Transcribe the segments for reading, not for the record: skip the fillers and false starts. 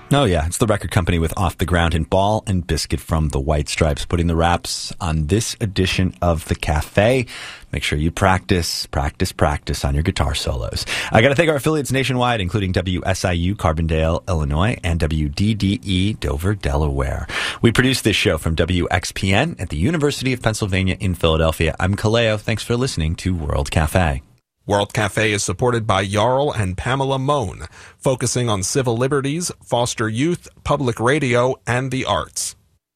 Oh, yeah. It's the record company with Off the Ground and Ball and Biscuit from the White Stripes putting the wraps on this edition of The Cafe. Make sure you practice on your guitar solos. I got to thank our affiliates nationwide, including WSIU Carbondale, Illinois, and WDDE Dover, Delaware. We produce this show from WXPN at the University of Pennsylvania in Philadelphia. I'm Kaleo. Thanks for listening to World Cafe. World Cafe is supported by Jarl and Pamela Mohn, focusing on civil liberties, foster youth, public radio, and the arts.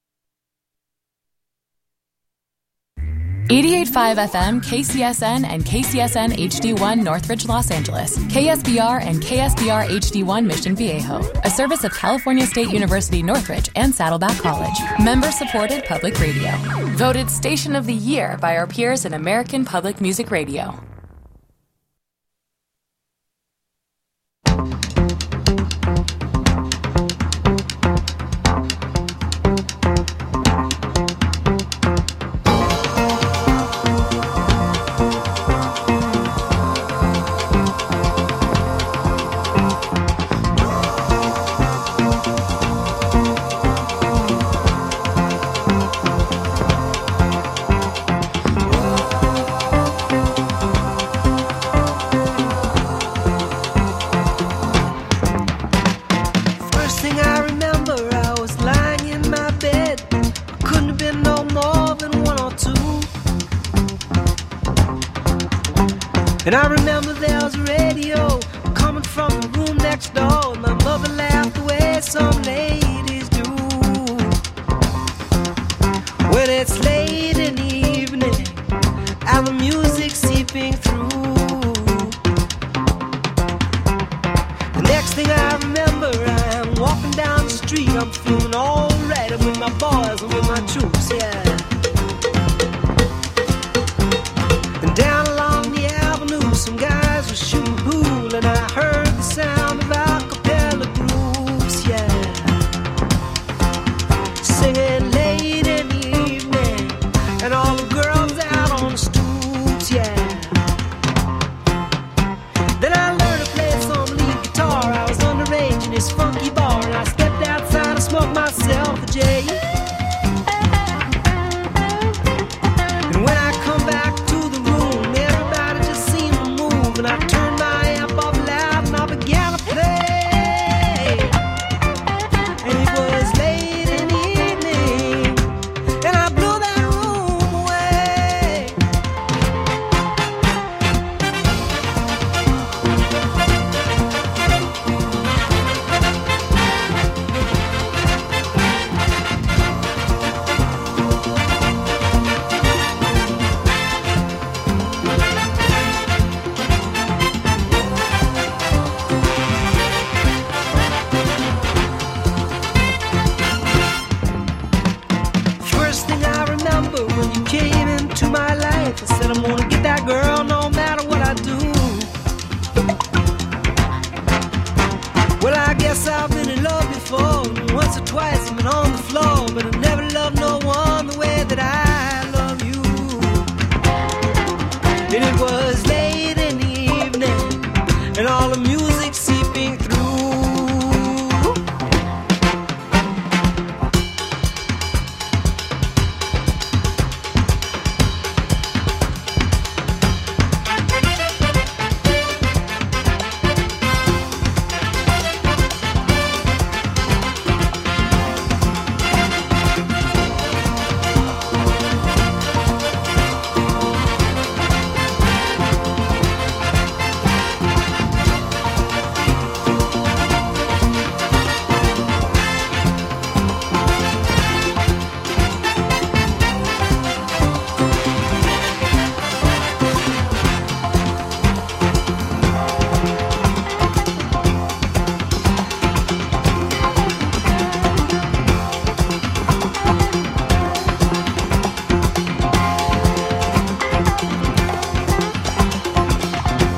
88.5 FM, KCSN, and KCSN HD1 Northridge, Los Angeles. KSBR and KSBR HD1 Mission Viejo. A service of California State University Northridge and Saddleback College. Member-supported public radio. Voted Station of the Year by our peers in American Public Music Radio. And I remember there was a radio coming from the room next door. My mother laughed the way some ladies do. When it's late in the evening and the music seeping through. The next thing I remember, I'm walking down the street. I'm feeling all right. I'm with my boys and with my troops, yeah. And down along the avenue, some guys were shooting pool, and I heard the sound of a cappella grooves, yeah. Singing late in the evening, and all the girls out on the stoops, yeah. Then I learned to play some lead guitar. I was underage in this funky bar, and I stepped outside to smoke myself a J. And when I come back to the room, everybody just seemed to move, and I turned my amp up loud and I began to play. And it was late in the evening, and I blew that room away. First thing I remember when you came into my life, I said I'm gonna get that girl no matter what I do. Well, I guess I've been in love before. Once or twice I've been on the floor, but I never loved no one the way that I love you. And it was late in the evening, and all the music seeping through.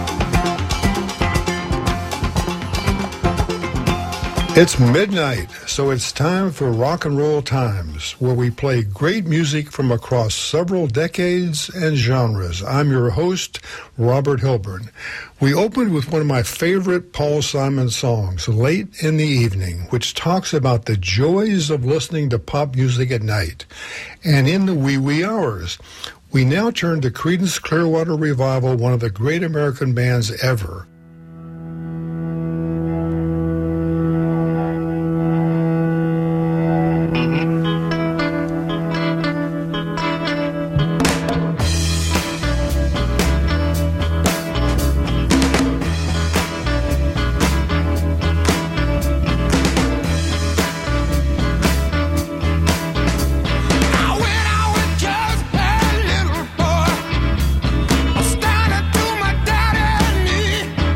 It's midnight, So it's time for Rock and Roll Times, where we play great music from across several decades and genres. I'm your host, Robert Hilburn. We opened with one of my favorite Paul Simon songs, Late in the Evening, which talks about the joys of listening to pop music at night and in the wee hours. We now turn to Creedence Clearwater Revival, one of the great American bands ever. Standing to my daddy knee.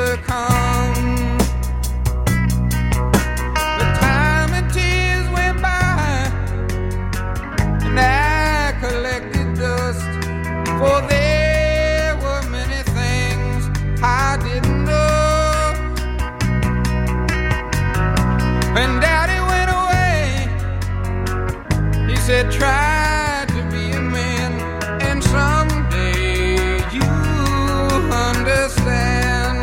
never comes. The time and tears went by, and I collected dust, for there were many things I didn't know. When Daddy went away, he said, try to be a man, and someday you'll understand.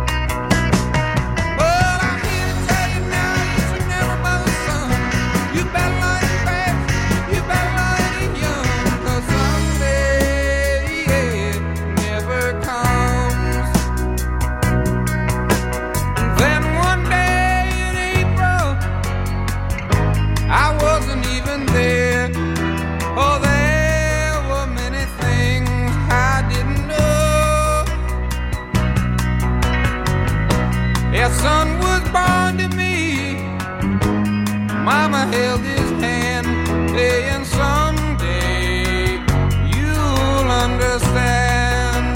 Well, I'm here to tell you now, you should never mother son. You better learn it fast, you better learn it young, 'cause someday it never comes. And then one day in April, I wasn't even there. Oh, there were many things I didn't know. Their son was born to me. Mama held his hand, saying someday you'll understand.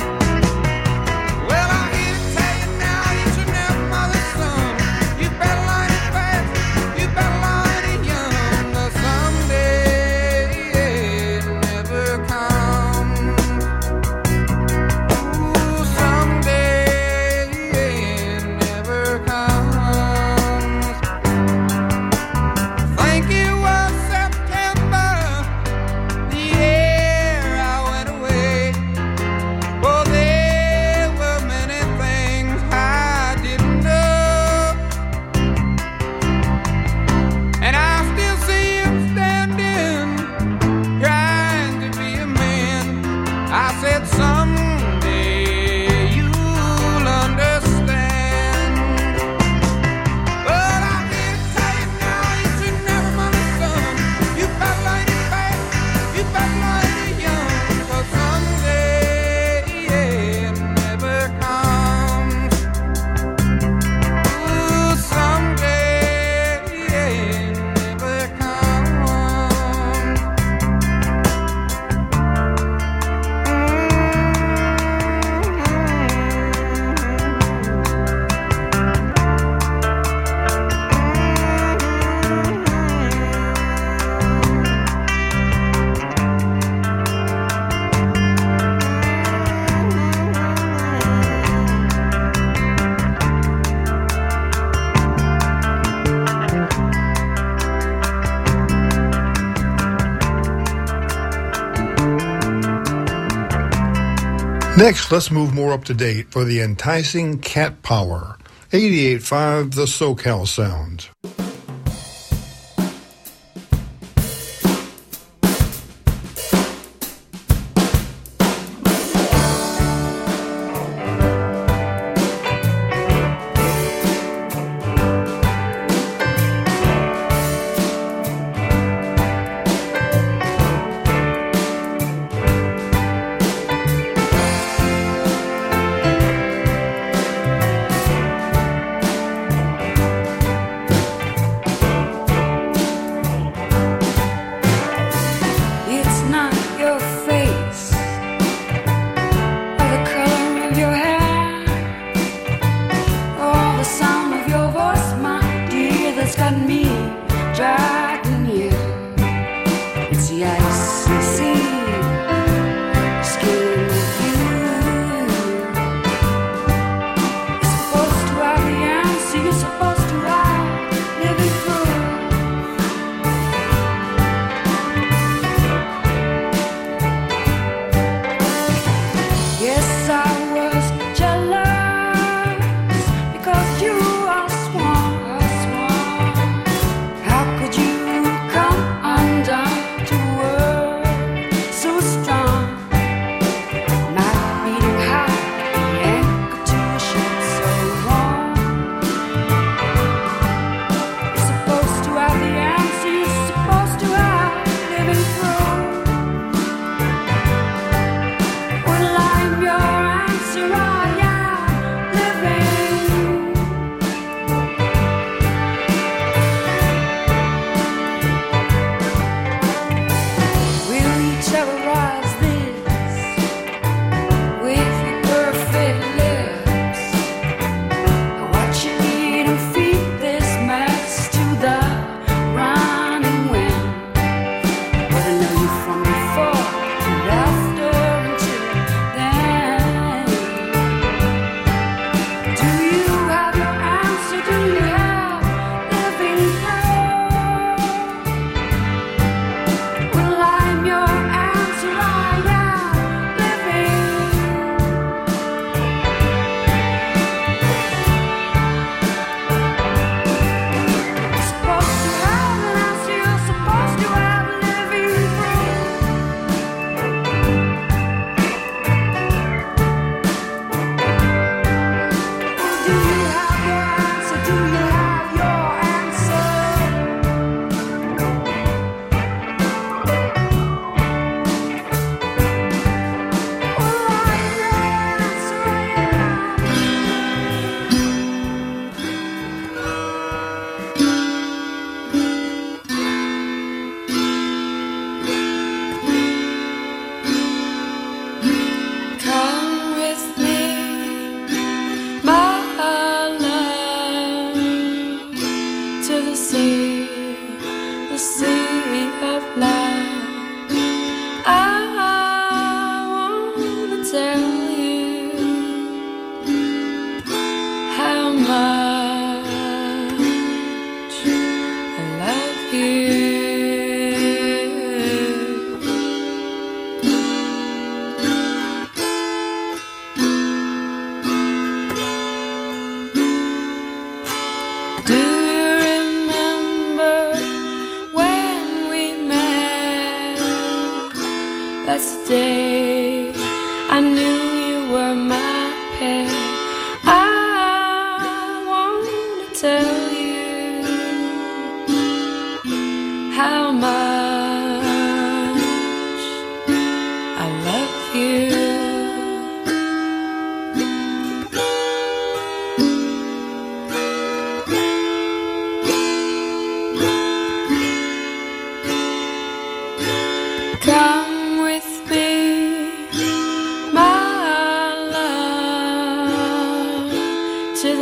Well, I'm here to tell you now, you should never mother son. You better learn it fast, you better learn it young, 'cause someday it never comes. Ooh, someday it never comes. Think it was September, the year I went away. Well, there were many things I didn't know, and I still see him standing, trying to be a man. I said someday you'll understand. But I'm here to tell you now, you should never mother son. You better learn it fast, you better learn it young, 'cause someday it never comes. Ooh, someday it never comes. Next, let's move more up to date for the enticing Cat Power. 88.5 The SoCal Sound.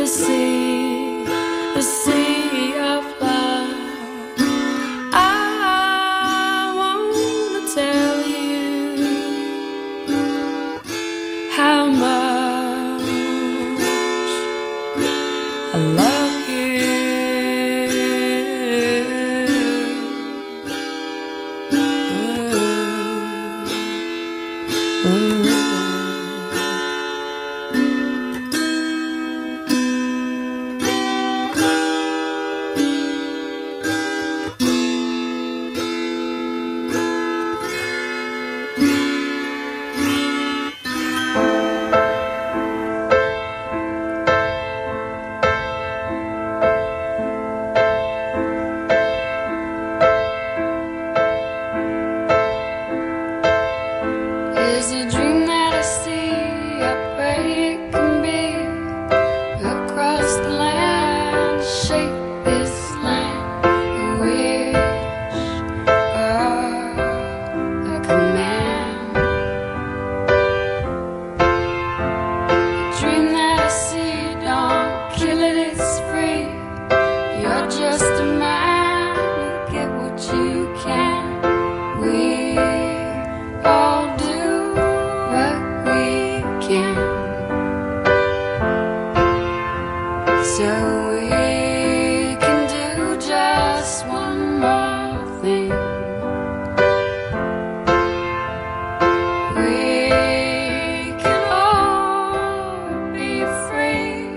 the sea of love. I wanna tell you how much I love you. Is a dream that I see, I pray it can be across the land, shape this land, a wish or a command. A dream that I see, don't kill it, it's free. You're just a man, you get what you can. We all do what we can, so we can do just one more thing. We can all be free.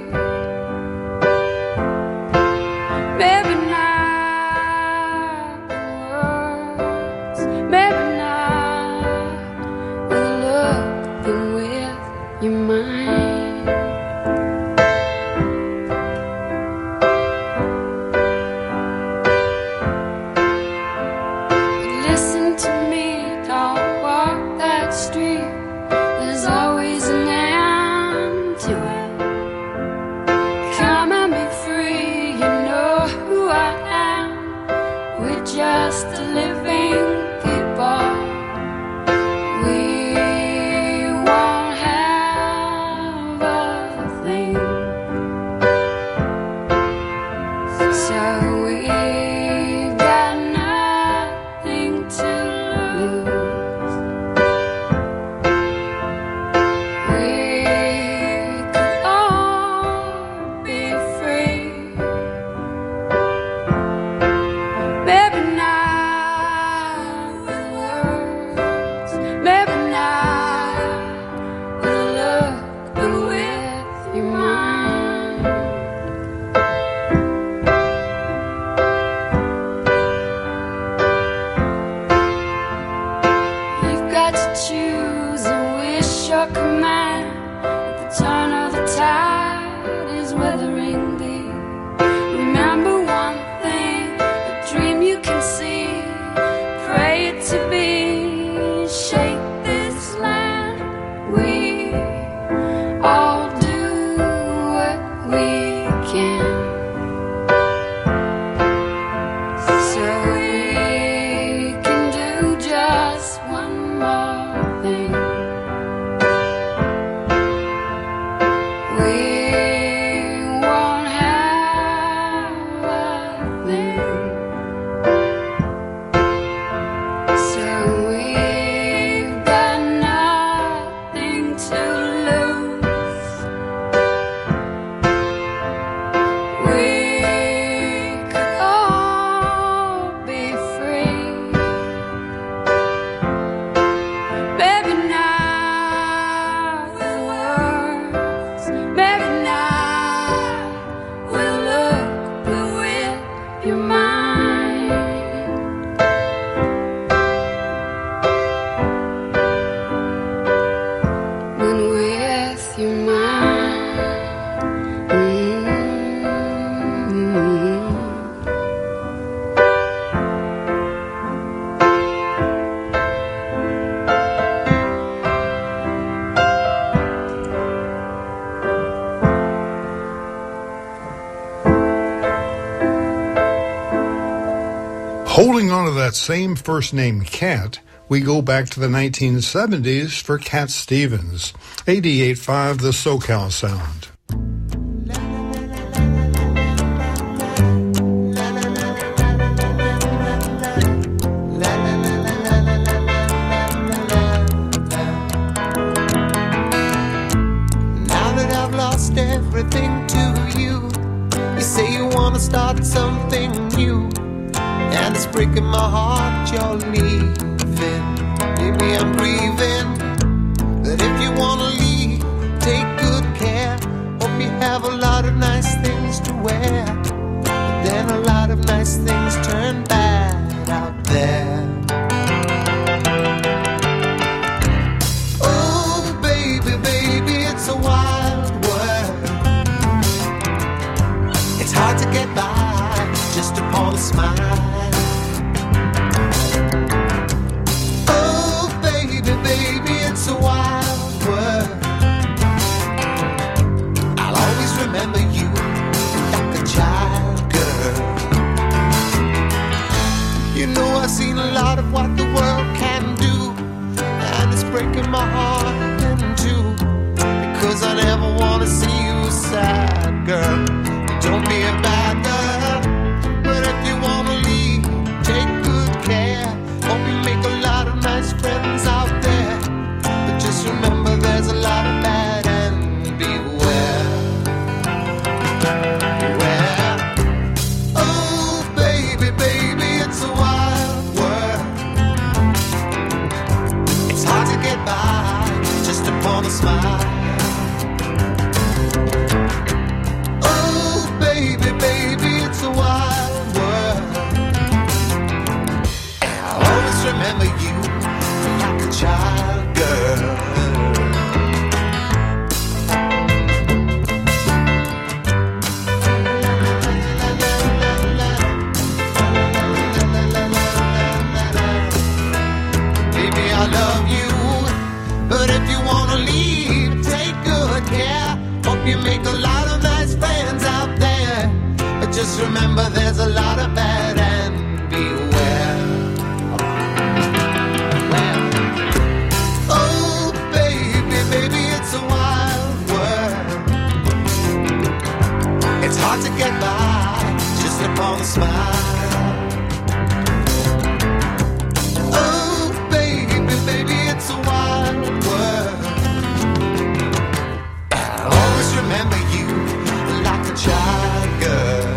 Maybe not the words, maybe not with a look, but with your mind. But listen to me, don't walk that street. There's always an end to it. Come and be free, you know who I am. We're just a living people. We won't have a thing, so we've got nothing to lose. We could all be free. Maybe not with words, maybe not with a look, but with your mind. You've got to choose a wish or command. At the turn of the tide is weathering thee. Remember one thing, a dream you can see. Pray it to be. Shape this land. We all do what we can, so we can do just one more thing. We won't have a thing, so we've got nothing to lose. We could all be free. Maybe not with words, maybe not with a look, but with your mind. When with your mind. Holding on to that same first name, Cat, we go back to the 1970s for Cat Stevens, 88.5 The SoCal Sound. La, la, la, start something new. And it's breaking my heart you're leaving. Maybe I'm grieving. But if you wanna leave, take good care. Hope you have a lot of nice things to wear. But then a lot of nice things turn bad out there. Oh, baby, baby, it's a wild world. It's hard to get by just upon a smile. Oh, baby, baby, it's a wild world. I'll always remember you like a child, girl. You know I've seen a lot of what the world can do, and it's breaking my heart in two, because I never want to see you sad, girl. Don't be a bad girl, but if you want to leave, take good care. Hope you make a lot of nice friends out there, but just remember there's a lot of bad and beware. Beware. Oh, baby, baby, it's a wild world. It's hard to get by just upon a smile. Oh, baby, baby, it's a wild world. And I'll always remember you like a child, girl. Baby, I love you, but if you wanna leave, take good care. Hope you make a lot of nice friends out there, but just remember there's a lot of bad and beware. Well, oh, baby, baby, it's a wild world. It's hard to get by just upon a smile. Oh, baby, baby, it's a wild world. I'll always remember you like a child, girl.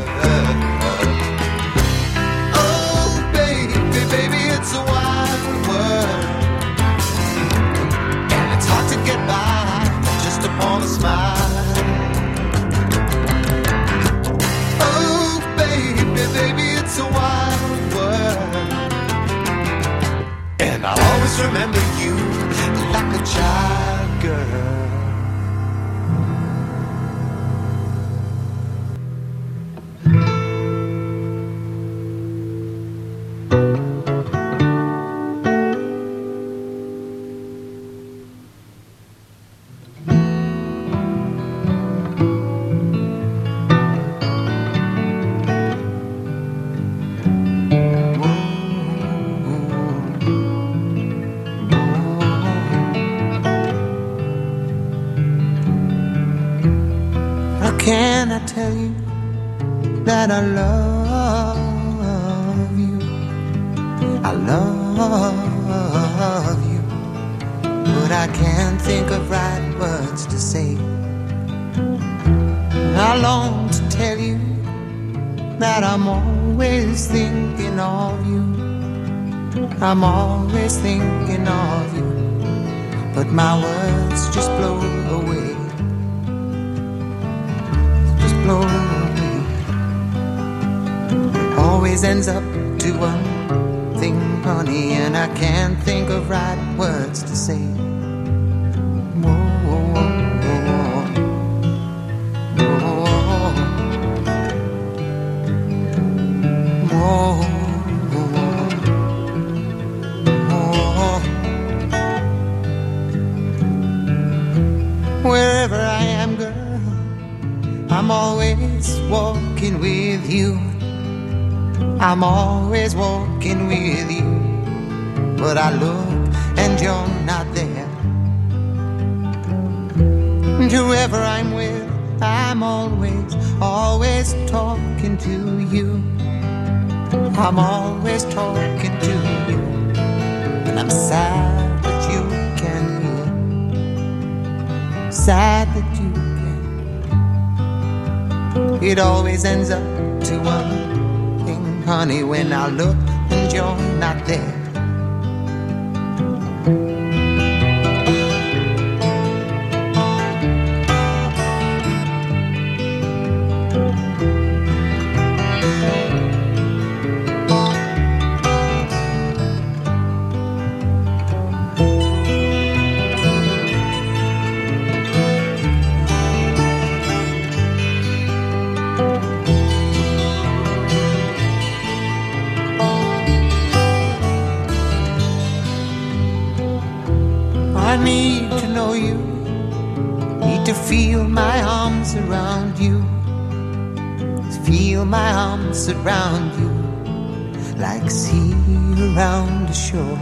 Oh, baby, baby, it's a wild world. And it's hard to get by just upon a smile. Oh, baby, baby, it's a wild world. And I'll always remember you like a child, girl. How can I tell you that I love you? I love you, but I can't think of right words to say. I long to tell you that I'm always thinking of you. I'm always thinking of you, but my words just blow away. Blow away. It always ends up to one thing, honey, and I can't think of right words to say. Whoa, whoa, whoa, whoa, whoa, whoa. Wherever I am, girl, I'm always walking with you. I'm always walking with you. But I look and you're not there. And whoever I'm with, I'm always talking to you. I'm always talking to you. And I'm sad that you can't hear. Sad that you can't. It always ends up to one thing, honey, when I look and you're not there. I need to know you, need to feel my arms around you, feel my arms around you, like sea around the shore.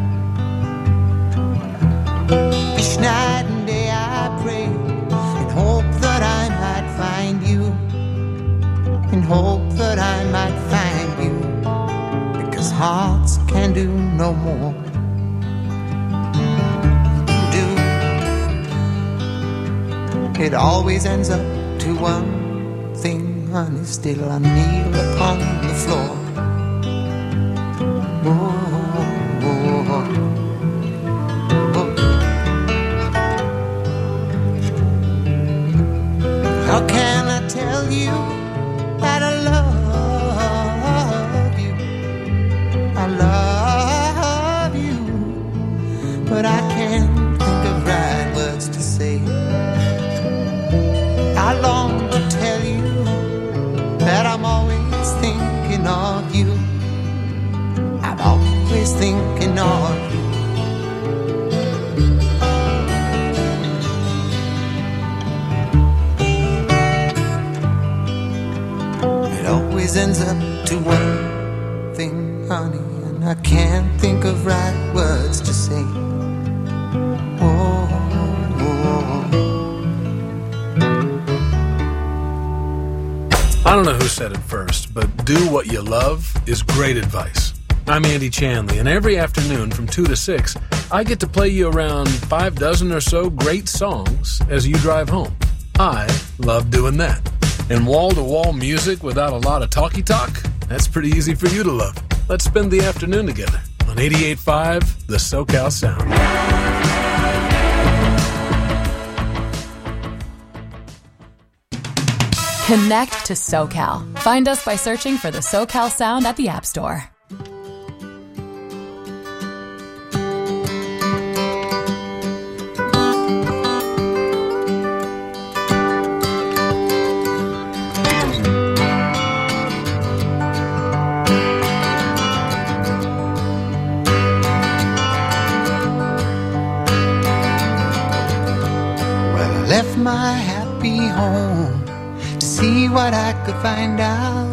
Each night and day I pray, in hope that I might find you, in hope that I might find you, because hearts can do no more. It always ends up to one thing, honey, still I kneel upon the floor. Oh, oh, oh. How can I tell you that I love you? I love you, but I can't think of right words to say. I long to tell you that I'm always thinking of you. I'm always thinking of you. It always ends up to one thing, honey, and I can't think of right words to say. Oh, I don't know who said it first, but do what you love is great advice. I'm Andy Chanley, and every afternoon from 2 to 6, I get to play you around 6 or so great songs as you drive home. I love doing that. And wall-to-wall music without a lot of talky-talk, that's pretty easy for you to love. Let's spend the afternoon together on 88.5, the SoCal Sound. Connect to SoCal. Find us by searching for the SoCal Sound at the App Store. well, I left my happy home to see what I could find out.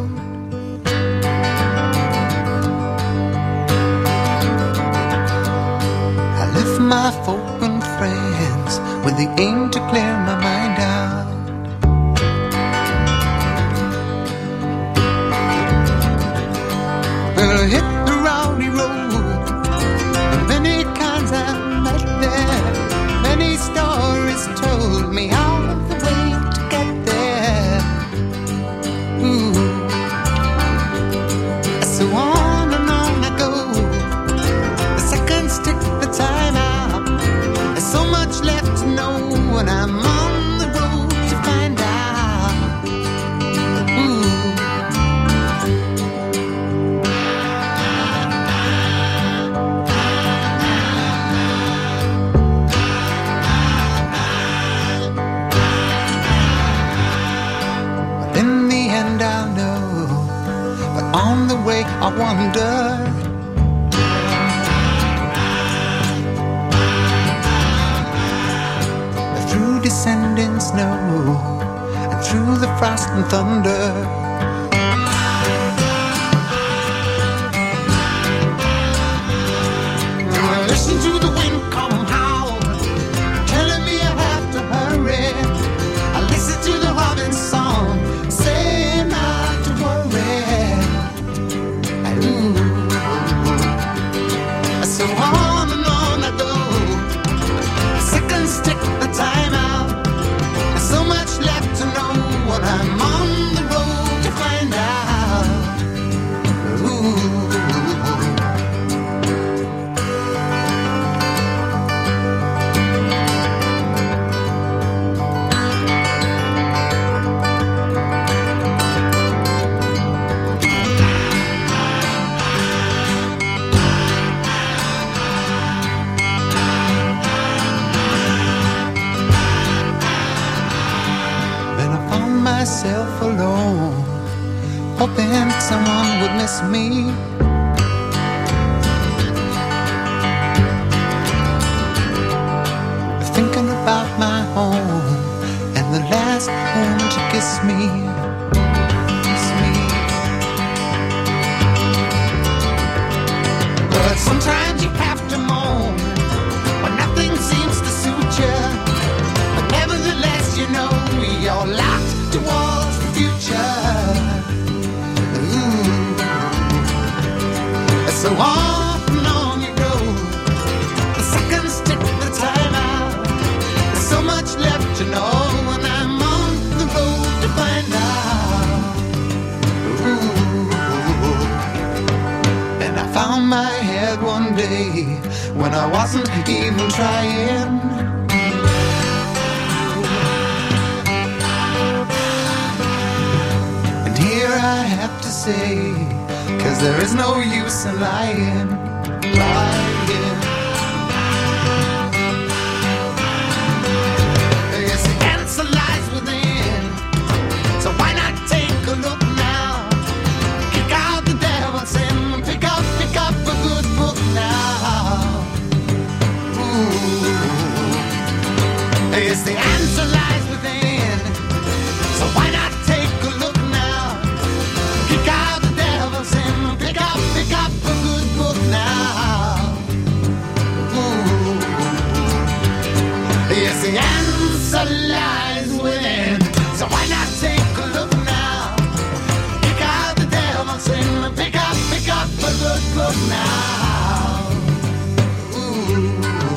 I left my folk and friends with the aim to clear my mind out. Well, I hit the rowdy road, and many kinds I met there. Many stories told me how the way to get there. Ooh. So on and on I go. The seconds tick the time out. There's so much left to know when I'm on the road to find out. Ooh. But in the end I'll know. But on the way I wonder. Through descending snow and through the frost and thunder. I listen to the wind come howl, telling me I have to hurry. I listen to the robin's song, saying not to worry. Ooh. So on and on I go. Seconds tick the time out. There's so much left to know when I'm on the alone, hoping someone would miss me. Thinking about my home and the last one to kiss me. Kiss me. But sometimes you have to moan when nothing seems to suit you. But nevertheless, you know you're locked towards the future. Ooh. So on and on you go. The seconds tick the time out. There's so much left to know, and I'm on the road to find out. Ooh. And I found my head one day when I wasn't even trying. And here I have to say, 'cause there is no use in lying, lying. Yes, the answer lies within, so why not take a look now? Kick out the devil's sin, pick up a good book now. Ooh. Yes, the answer lies within, so why not take a look now? Kick out the devil's sin, pick up a good book now. Ooh. Yes, the answer lies within, so why not take a look now? Kick out the devil's sin, pick up a good book now. Ooh.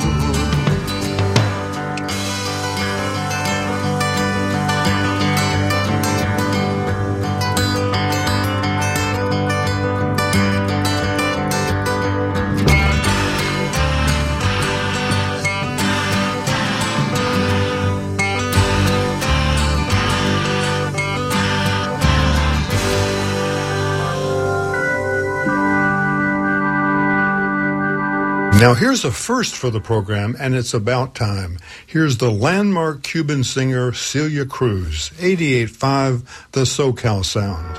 Now here's a first for the program, and it's about time. Here's the landmark Cuban singer Celia Cruz, 88.5 The SoCal Sound.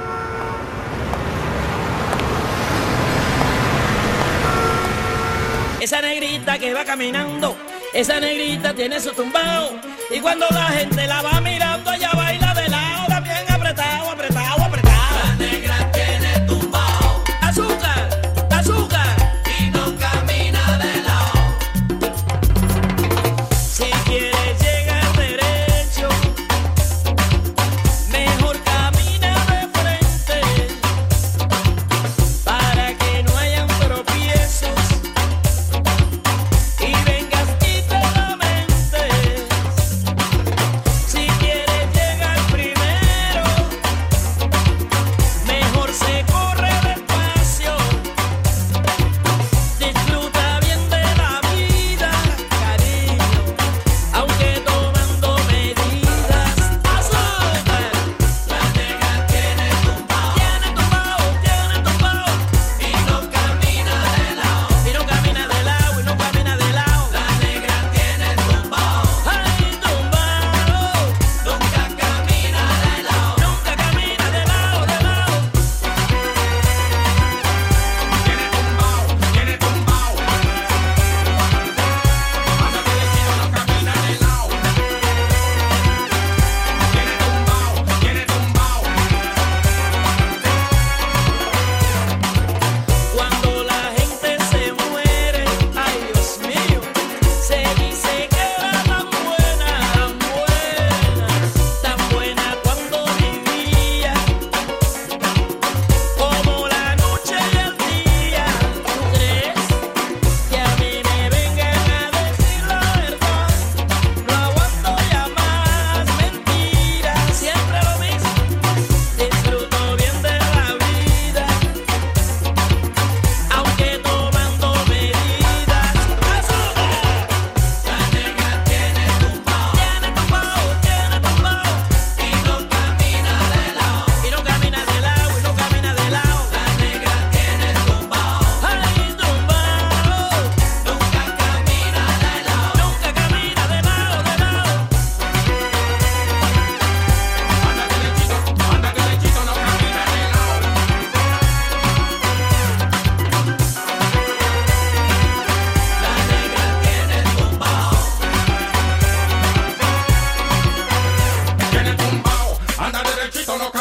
Esa negrita que va caminando, esa negrita tiene su tumbao, y cuando la gente la va mirando, ella baila de lado, también apretado, apretado, apretado. La negra tiene tumbao, azúcar, azúcar, y no camina de lado. Si quieres llegar derecho, mejor camina de frente, para que no hayan tropiezos y vengas y te lamentes. Si quieres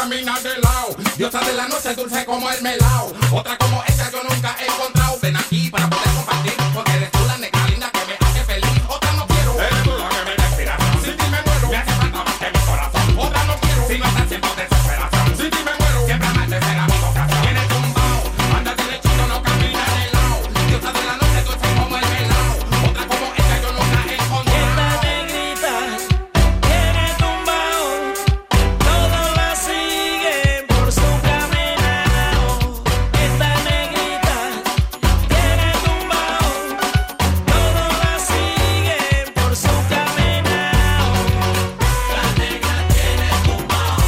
camina de lado. Diosa de la noche, dulce como el melao. Otra como ella yo nunca he encontrado. Ven aquí para poder compartir, porque eres tú la negra linda que me hace feliz. Otra no quiero, eres tú la que me da inspiración. Sin ti me muero, me hace falta más que mi corazón. Otra no quiero, si no estás siendo desesperación. Sin ti me muero, siempre amarte será mi vocación. Tiene tumbao, anda derechito, no camina de lado. Diosa de la noche, dulce como el melao. Otra como ella yo nunca he encontrado. Esta negrita tiene tumbao, todos la siguen por su caminado. Esta negrita tiene tumbao, todos la siguen por su caminado. La negra tiene tumbao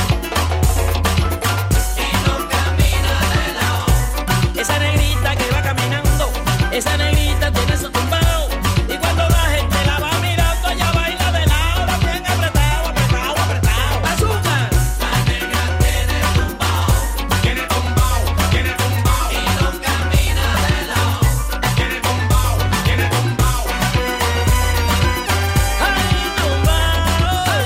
y no camina de lado. Esa negrita que va caminando, esa negrita tiene su tumbao. Y cuando la gente la va mirando, ella baila de lado, bien apretado, apretado, apretado. ¡Azúcar! La negra tiene tumbao, Tiene tumbao, tiene tumbao. y no camina de lado. Tiene tumbao, tiene tumbao. ¡Ay, tumbao!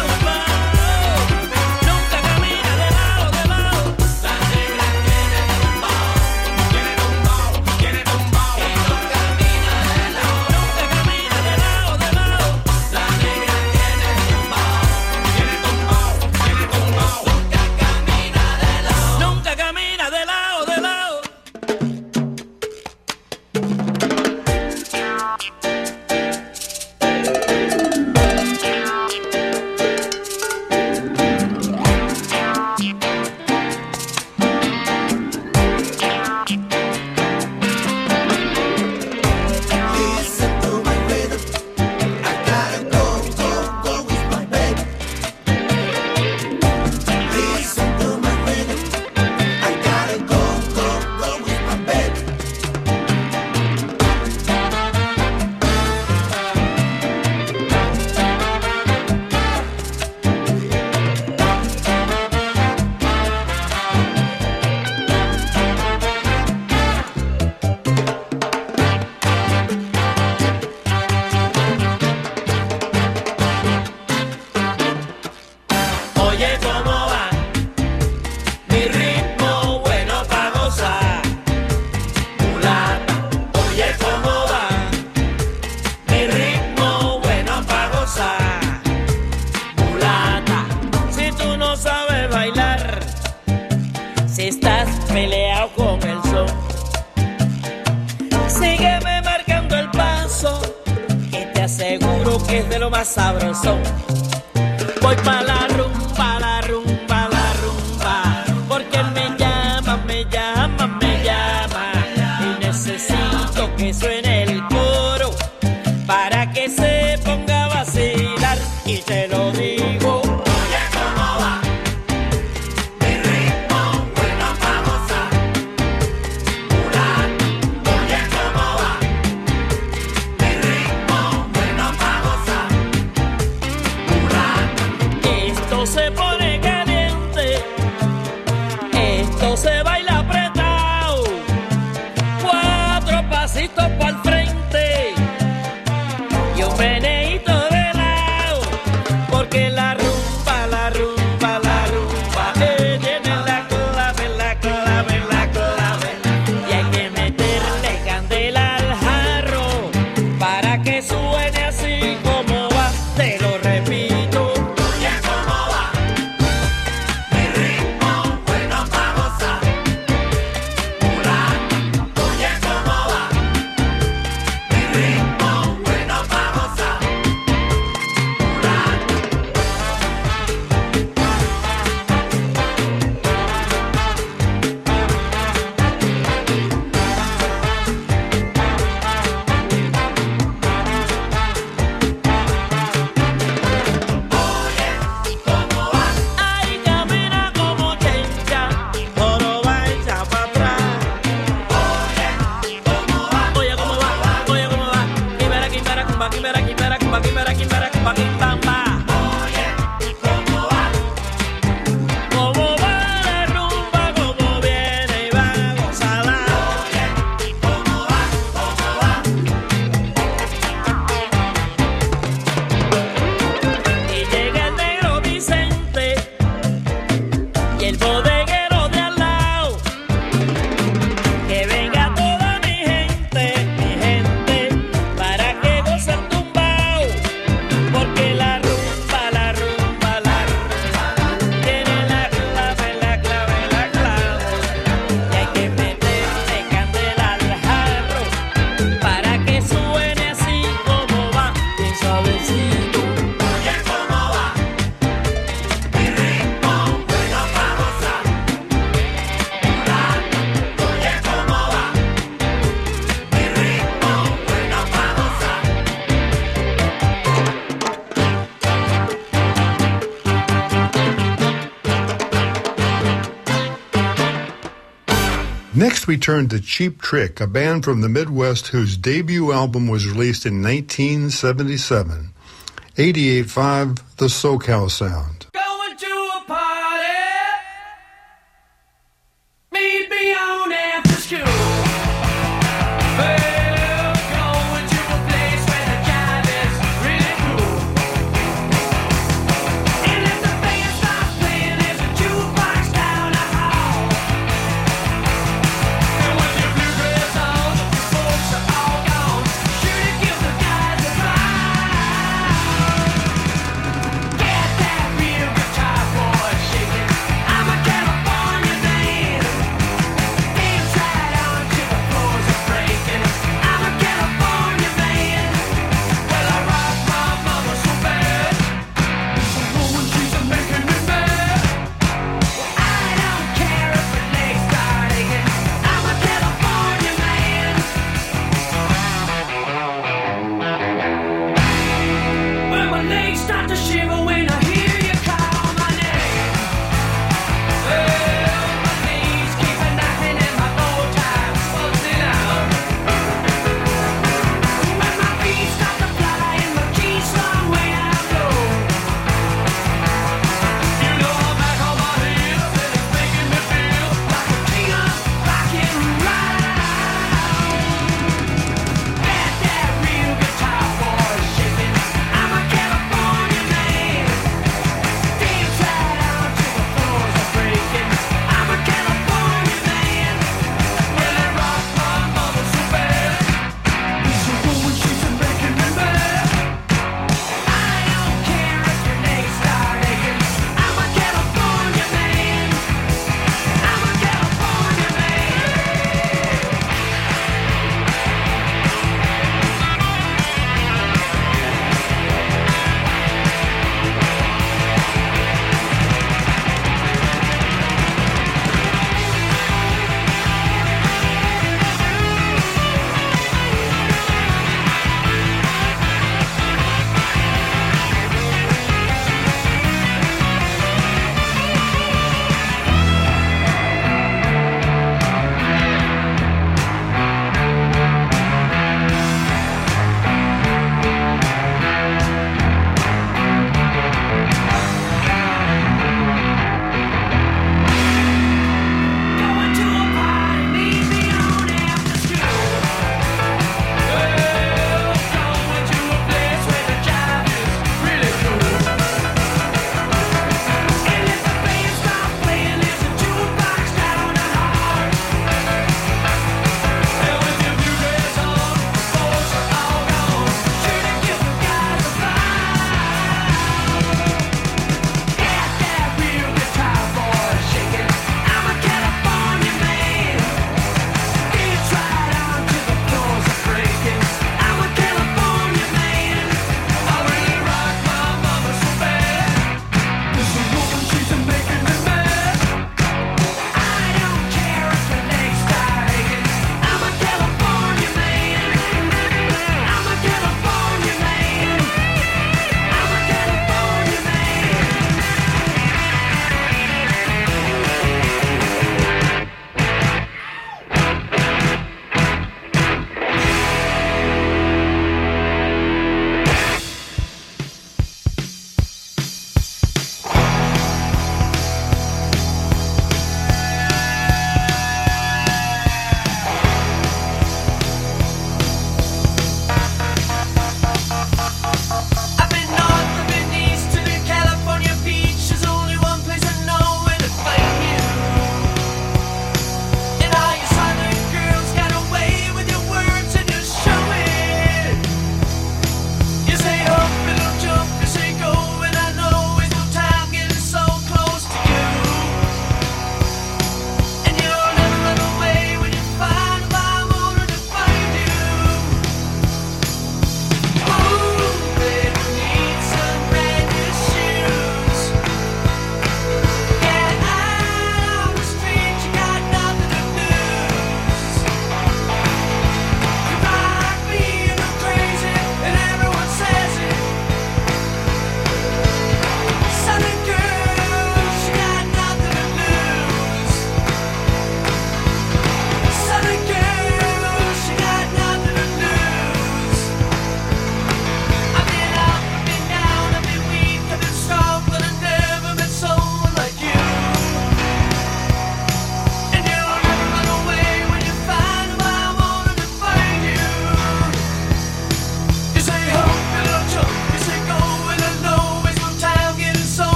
Nunca camina de lado, de lado. La negra tiene tumbao, Tiene tumbao, tiene tumbao. y no camina de lado. Nunca camina de lado, de lado. La negra tiene tumbao, Tiene tumbao, tiene tumbao. nunca camina de lado, de lado. Listen to my rhythm. I gotta go, go, go with my baby. Listen to my rhythm. I gotta go, go, go with my baby. Oye, ¿cómo va? Mi ritmo bueno pa' gozar. Mulata, oye, ¿cómo va? Mi ritmo bueno pa' gozar. Mulata, si tú no sabes bailar, si estás peleado con el son, sígueme marcando el paso, que te aseguro que es de lo más sabroso. Voy pa' la rumba, la rumba, la rumba, porque él me llama, me llama, me llama, y necesito que suene el coro para que se ponga a vacilar, y te lo digo. Oye, ¿cómo va? Mi ritmo bueno pa' gozar. Mulata, oye, ¿cómo va? Mi ritmo bueno pa' gozar. Esto el bodeguero de al lado. Que venga toda mi gente, para que goce el tumbao. Porque la rumba, la rumba, la rumba tiene la clave, la clave, la clave. Y hay que meterle candela al jarro para que suene así como va, bien suavecito. Oye, ¿cómo va? Mi ritmo bueno para gozar. Oye, ¿cómo va? Mi ritmo bueno para gozar. Next, we turn to Cheap Trick, a band from the Midwest whose debut album was released in 1977. 88.5, The SoCal Sound. Going to a party, meet me on after school. Well, going to a place where the jive is really cool. And if the band stops playing, there's a jukebox down the hall. And with your bluegrass on, the folks are all gone. Sure to give the guys a ride. Get that real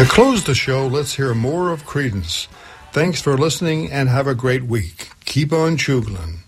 To close the show, let's hear more of Creedence. Thanks for listening and have a great week. Keep on chugling.